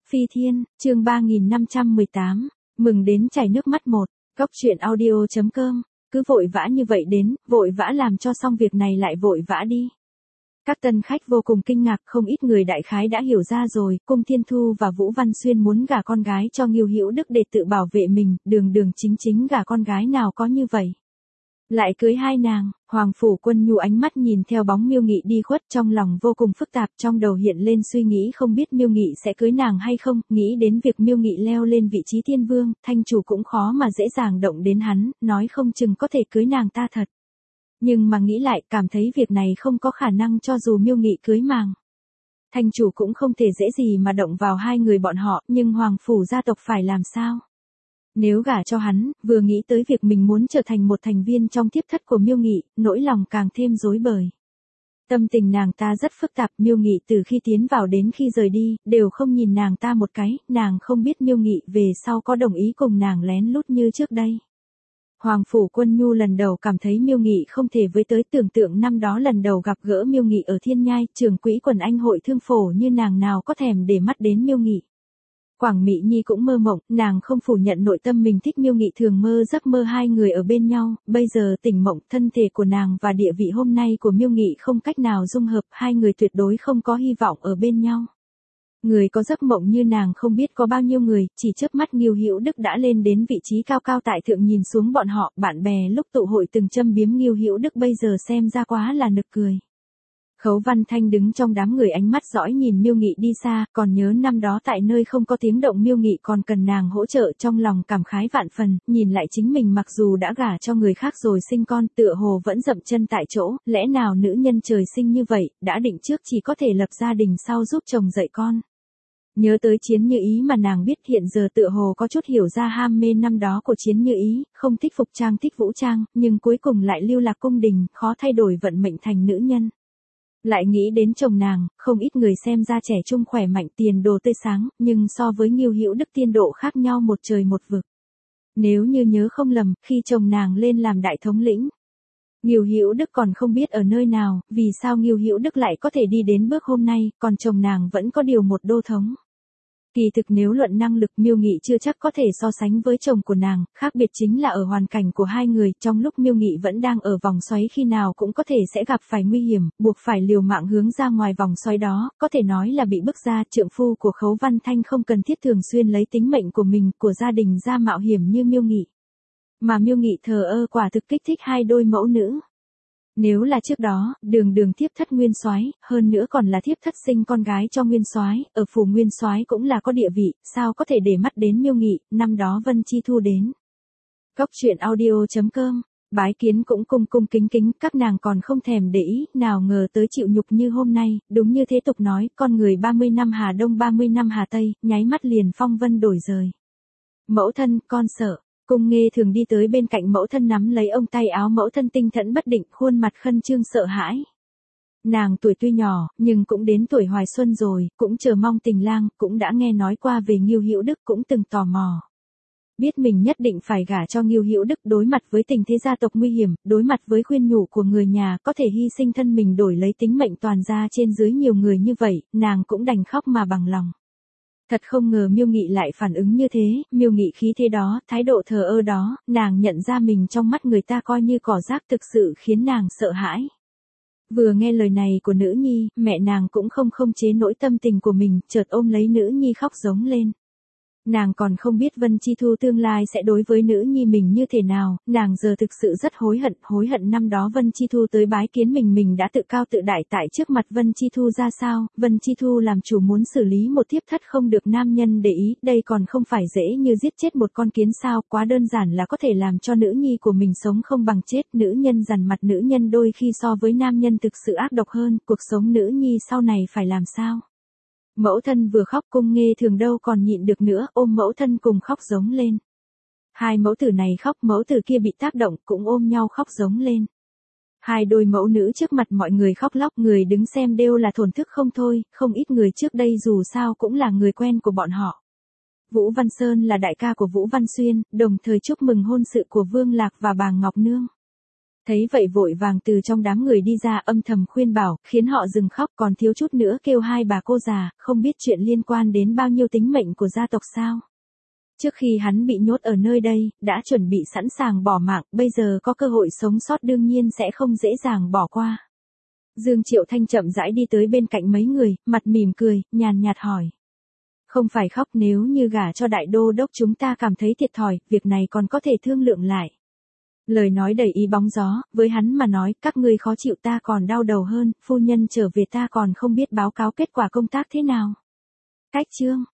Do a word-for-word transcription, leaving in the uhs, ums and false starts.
Phi Thiên, chương ba nghìn năm trăm mười tám, mừng đến chảy nước mắt một, góc truyện audio chấm com, cứ vội vã như vậy đến, vội vã làm cho xong việc này lại vội vã đi. Các tân khách vô cùng kinh ngạc, không ít người đại khái đã hiểu ra rồi, Cung Thiên Thu và Vũ Văn Xuyên muốn gả con gái cho Ngưu Hữu Đức để tự bảo vệ mình, đường đường chính chính gả con gái nào có như vậy. Lại cưới hai nàng, Hoàng Phủ Quân Nhu ánh mắt nhìn theo bóng Miêu Nghị đi khuất, trong lòng vô cùng phức tạp, trong đầu hiện lên suy nghĩ không biết Miêu Nghị sẽ cưới nàng hay không, nghĩ đến việc Miêu Nghị leo lên vị trí thiên vương, thanh chủ cũng khó mà dễ dàng động đến hắn, nói không chừng có thể cưới nàng ta thật. Nhưng mà nghĩ lại, cảm thấy việc này không có khả năng cho dù Miêu Nghị cưới nàng. Thanh chủ cũng không thể dễ gì mà động vào hai người bọn họ, nhưng Hoàng Phủ gia tộc phải làm sao? Nếu gả cho hắn, vừa nghĩ tới việc mình muốn trở thành một thành viên trong thiếp thất của Miêu Nghị, nỗi lòng càng thêm rối bời. Tâm tình nàng ta rất phức tạp, Miêu Nghị từ khi tiến vào đến khi rời đi, đều không nhìn nàng ta một cái, nàng không biết Miêu Nghị về sau có đồng ý cùng nàng lén lút như trước đây. Hoàng Phủ Quân Nhu lần đầu cảm thấy Miêu Nghị không thể với tới, tưởng tượng năm đó lần đầu gặp gỡ Miêu Nghị ở Thiên Nhai, trưởng quỹ quần anh hội thương phổ như nàng nào có thèm để mắt đến Miêu Nghị. Quảng Mị Nhi cũng mơ mộng, nàng không phủ nhận nội tâm mình thích Miêu Nghị, thường mơ giấc mơ hai người ở bên nhau, bây giờ tỉnh mộng, thân thể của nàng và địa vị hôm nay của Miêu Nghị không cách nào dung hợp, hai người tuyệt đối không có hy vọng ở bên nhau. Người có giấc mộng như nàng không biết có bao nhiêu người, chỉ chớp mắt Ngưu Hữu Đức đã lên đến vị trí cao cao tại thượng, nhìn xuống bọn họ, bạn bè lúc tụ hội từng châm biếm Ngưu Hữu Đức bây giờ xem ra quá là nực cười. Khấu Văn Thanh đứng trong đám người, ánh mắt dõi nhìn Miêu Nghị đi xa, còn nhớ năm đó tại nơi không có tiếng động Miêu Nghị còn cần nàng hỗ trợ, trong lòng cảm khái vạn phần, nhìn lại chính mình mặc dù đã gả cho người khác rồi sinh con, tựa hồ vẫn dậm chân tại chỗ, lẽ nào nữ nhân trời sinh như vậy, đã định trước chỉ có thể lập gia đình sau giúp chồng dạy con. Nhớ tới Chiến Như Ý mà nàng biết, hiện giờ tựa hồ có chút hiểu ra ham mê năm đó của Chiến Như Ý, không thích phục trang thích vũ trang, nhưng cuối cùng lại lưu lạc cung đình, khó thay đổi vận mệnh thành nữ nhân. Lại nghĩ đến chồng nàng, không ít người xem ra trẻ trung khỏe mạnh, tiền đồ tươi sáng, nhưng so với Ngưu Hữu Đức tiên độ khác nhau một trời một vực. Nếu như nhớ không lầm, khi chồng nàng lên làm đại thống lĩnh, Ngưu Hữu Đức còn không biết ở nơi nào, vì sao Ngưu Hữu Đức lại có thể đi đến bước hôm nay, còn chồng nàng vẫn có điều một đô thống. Kỳ thực nếu luận năng lực, Miêu Nghị chưa chắc có thể so sánh với chồng của nàng, khác biệt chính là ở hoàn cảnh của hai người, trong lúc Miêu Nghị vẫn đang ở vòng xoáy khi nào cũng có thể sẽ gặp phải nguy hiểm, buộc phải liều mạng hướng ra ngoài vòng xoáy đó, có thể nói là bị bức ra, trượng phu của Khấu Văn Thanh không cần thiết thường xuyên lấy tính mệnh của mình, của gia đình ra mạo hiểm như Miêu Nghị. Mà Miêu Nghị thờ ơ quả thực kích thích hai đôi mẫu nữ. Nếu là trước đó, đường đường thiếp thất Nguyên Soái, hơn nữa còn là thiếp thất sinh con gái cho Nguyên Soái, ở phủ Nguyên Soái cũng là có địa vị, sao có thể để mắt đến Miêu Nghị, năm đó Vân Chi Thu đến. Góc truyện audio chấm com, bái kiến cũng cung cung kính kính, các nàng còn không thèm để ý, nào ngờ tới chịu nhục như hôm nay, đúng như thế tục nói, con người ba mươi năm Hà Đông ba mươi năm Hà Tây, nháy mắt liền phong vân đổi rời. Mẫu thân, con sợ. Cung Nghê thường đi tới bên cạnh mẫu thân, nắm lấy ông tay áo mẫu thân, tinh thẫn bất định, khuôn mặt khẩn trương sợ hãi. Nàng tuổi tuy nhỏ, nhưng cũng đến tuổi hoài xuân rồi, cũng chờ mong tình lang, cũng đã nghe nói qua về Ngưu Hữu Đức, cũng từng tò mò. Biết mình nhất định phải gả cho Ngưu Hữu Đức, đối mặt với tình thế gia tộc nguy hiểm, đối mặt với khuyên nhủ của người nhà, có thể hy sinh thân mình đổi lấy tính mệnh toàn gia trên dưới nhiều người như vậy, nàng cũng đành khóc mà bằng lòng. Thật không ngờ Miêu Nghị lại phản ứng như thế, Miêu Nghị khí thế đó, thái độ thờ ơ đó, nàng nhận ra mình trong mắt người ta coi như cỏ rác, thực sự khiến nàng sợ hãi. Vừa nghe lời này của nữ nhi, mẹ nàng cũng không không chế nỗi tâm tình của mình, chợt ôm lấy nữ nhi khóc giống lên. Nàng còn không biết Vân Chi Thu tương lai sẽ đối với nữ nhi mình như thế nào, nàng giờ thực sự rất hối hận, hối hận năm đó Vân Chi Thu tới bái kiến mình mình đã tự cao tự đại tại trước mặt Vân Chi Thu ra sao, Vân Chi Thu làm chủ muốn xử lý một thiếp thất không được nam nhân để ý, đây còn không phải dễ như giết chết một con kiến sao, quá đơn giản là có thể làm cho nữ nhi của mình sống không bằng chết, nữ nhân dằn mặt nữ nhân đôi khi so với nam nhân thực sự ác độc hơn, cuộc sống nữ nhi sau này phải làm sao? Mẫu thân vừa khóc, Cung Nghê thường đâu còn nhịn được nữa, ôm mẫu thân cùng khóc giống lên. Hai mẫu tử này khóc, mẫu tử kia bị tác động, cũng ôm nhau khóc giống lên. Hai đôi mẫu nữ trước mặt mọi người khóc lóc, người đứng xem đều là thổn thức không thôi, không ít người trước đây dù sao cũng là người quen của bọn họ. Vũ Văn Sơn là đại ca của Vũ Văn Xuyên, đồng thời chúc mừng hôn sự của Vương Lạc và bà Ngọc Nương. Thấy vậy vội vàng từ trong đám người đi ra âm thầm khuyên bảo, khiến họ dừng khóc còn thiếu chút nữa kêu hai bà cô già, không biết chuyện liên quan đến bao nhiêu tính mệnh của gia tộc sao. Trước khi hắn bị nhốt ở nơi đây, đã chuẩn bị sẵn sàng bỏ mạng, bây giờ có cơ hội sống sót đương nhiên sẽ không dễ dàng bỏ qua. Dương Triệu Thanh chậm rãi đi tới bên cạnh mấy người, mặt mỉm cười, nhàn nhạt hỏi. Không phải khóc, nếu như gả cho đại đô đốc chúng ta cảm thấy thiệt thòi, việc này còn có thể thương lượng lại. Lời nói đầy ý bóng gió, với hắn mà nói, các ngươi khó chịu ta còn đau đầu hơn, phu nhân trở về ta còn không biết báo cáo kết quả công tác thế nào. Cách chương